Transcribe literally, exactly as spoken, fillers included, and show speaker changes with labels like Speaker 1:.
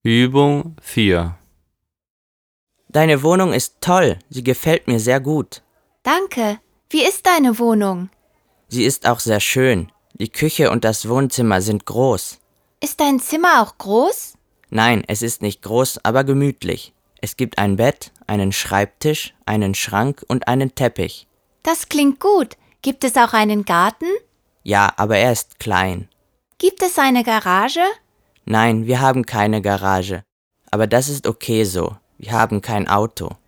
Speaker 1: Übung vier.
Speaker 2: Deine Wohnung ist toll, sie gefällt mir sehr gut.
Speaker 3: Danke. Wie ist deine Wohnung?
Speaker 2: Sie ist auch sehr schön. Die Küche und das Wohnzimmer sind groß.
Speaker 3: Ist dein Zimmer auch groß?
Speaker 2: Nein, es ist nicht groß, aber gemütlich. Es gibt ein Bett, einen Schreibtisch, einen Schrank und einen Teppich.
Speaker 3: Das klingt gut. Gibt es auch einen Garten?
Speaker 2: Ja, aber er ist klein.
Speaker 3: Gibt es eine Garage?
Speaker 2: Nein, wir haben keine Garage. Aber das ist okay so. Wir haben kein Auto.